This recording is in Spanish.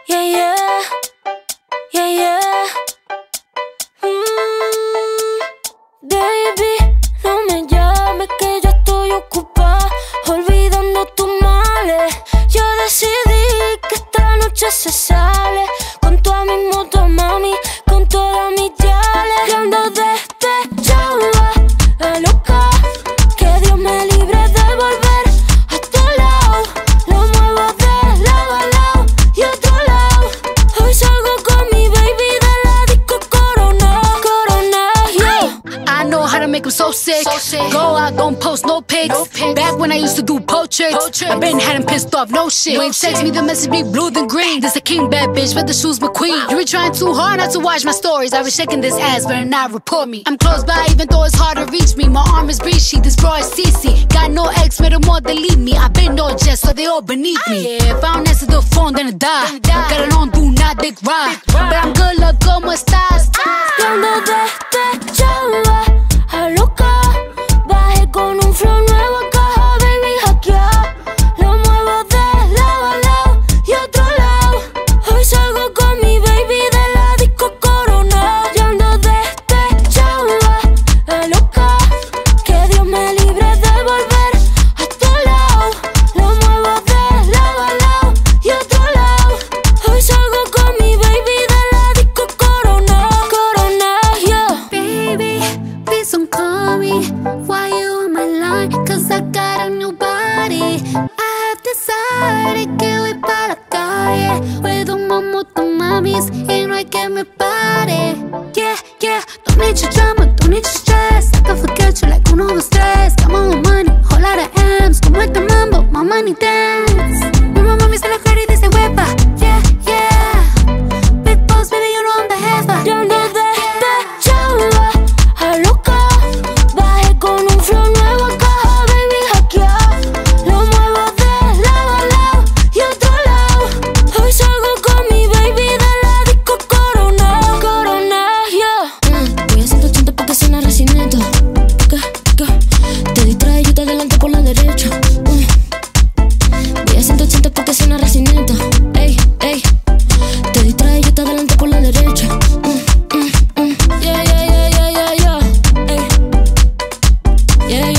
Yeah, yeah, yeah, yeah. Baby, no me llames que yo estoy ocupada, olvidando tus males. Yo decidí que esta noche se sale con toda mi moto, mami, con todas mis yales. Yo ando despechada, loca, que Dios me libre de volver a tu lado. Lo muevo de lado a lado y otro lado. Hoy salgo con mi baby de la disco Corona, Corona, yeah. I know how to make them so sick. Go out, don't post no pics. Back when I used to do portraits, I been had him pissed off, no shit. You ain't text me, the message be blue than green. This a king bad bitch, but the shoes McQueen. You be trying too hard not to watch my stories. I was shaking this ass, better not report me. I'm close by, even though it's hard to reach me. My arm is breachy, this bra is CC. Got no ex, made them all delete me. I been no jet, so they all beneath me. Yeah, if I don't answer the phone, then I die. Got it on, do not dick ride. But I'm good, look, como estás? Yo ando despechada, loca. Bajé con un flow nuevo, caja, baby, hackeada. Lo muevo de lado a lado y otro lado. Hoy salgo con mi baby de la disco Corona. Yo ando despechada, loca, que Dios me libre de volver a tu lado. Lo muevo de lado a lado y otro lado. Hoy salgo con mi baby de la disco Corona, Corona, yeah. Baby, please don't call me while you on my line, cause I got a new body. I have decided que voy para la calle. Puedo moto mamis y no hay que me pare. Yeah, yeah, don't need your drama, don't need your stress. I can forget you like 1, 2, 3. Got my own money, whole lot of M's. Como este mambo, my money dance. Mi mamá me se la cara y dice huepa. Yeah, yeah. Big boss, baby, you know I'm the jefa. Yo ando despechada, loca. Bajé con un flow nuevo, caja, baby, hackeada. Lo muevo de lado a lado y otro lado. Hoy salgo con mi baby de la disco Corona, Corona, yeah. Voy a 180 porque suena recineta. Te distrae, yo te adelanto por la derecha. Voy a 180 porque suena recineta. Ey, ey. Te distrae, yo te adelanto por la derecha. Yeah, yeah, yeah, yeah, yeah, yeah. Ey. Yeah,